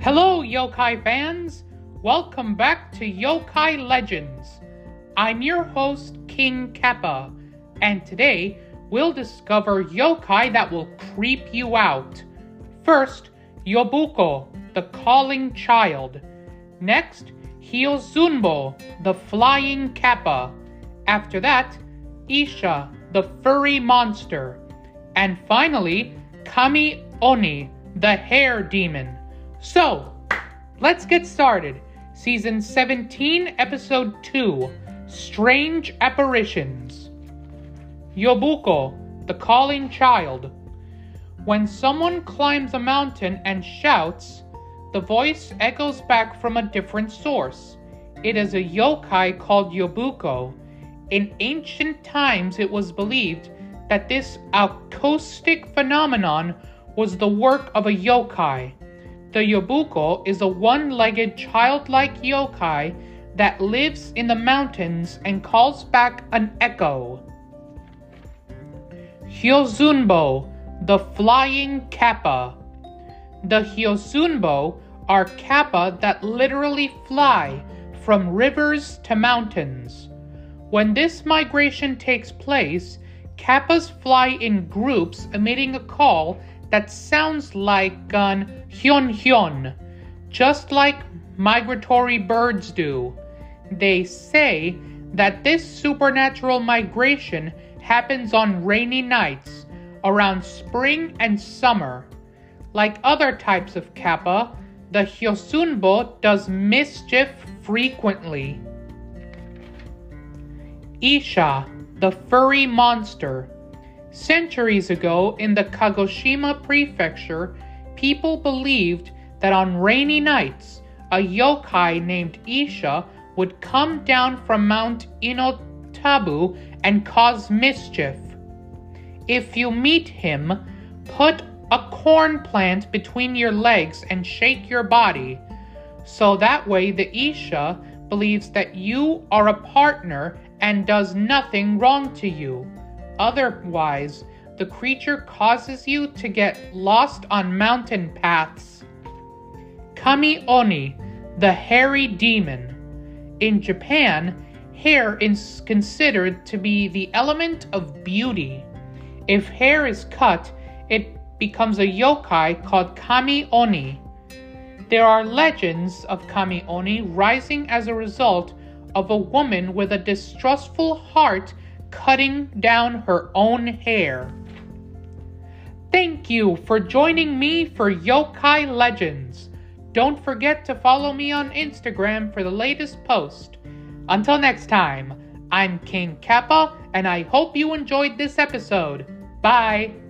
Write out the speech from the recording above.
Hello, yokai fans! Welcome back to Yokai Legends. I'm your host, King Kappa, and today we'll discover yokai that will creep you out. First, Yobuko, the calling child. Next, Hyozunbo, the flying kappa. After that, Isha, the furry monster. And finally, Kami Oni, the hair demon. So, let's get started. Season 17, Episode 2, Strange Apparitions. Yobuko, the calling child. When someone climbs a mountain and shouts, the voice echoes back from a different source. It is a yokai called Yobuko. In ancient times, it was believed that this acoustic phenomenon was the work of a yokai. The Yobuko is a one-legged childlike yokai that lives in the mountains and calls back an echo. Hyozunbo, the flying kappa. The Hyozunbo are kappa that literally fly from rivers to mountains. When this migration takes place, kappas fly in groups emitting a call that sounds like an hyon hyon, just like migratory birds do. They say that this supernatural migration happens on rainy nights, around spring and summer. Like other types of kappa, the Hyozunbo does mischief frequently. Isha, the furry monster. Centuries ago, in the Kagoshima Prefecture, people believed that on rainy nights, a yokai named Isha would come down from Mount Inotabu and cause mischief. If you meet him, put a corn plant between your legs and shake your body. So that way the Isha believes that you are a partner and does nothing wrong to you. Otherwise, the creature causes you to get lost on mountain paths. Kami Oni, the hairy demon. In Japan, hair is considered to be the element of beauty. If hair is cut, it becomes a yokai called Kami Oni. There are legends of Kami Oni rising as a result of a woman with a distrustful heart cutting down her own hair. Thank you for joining me for Yokai Legends. Don't forget to follow me on Instagram for the latest post. Until next time, I'm King Kappa, and I hope you enjoyed this episode. Bye!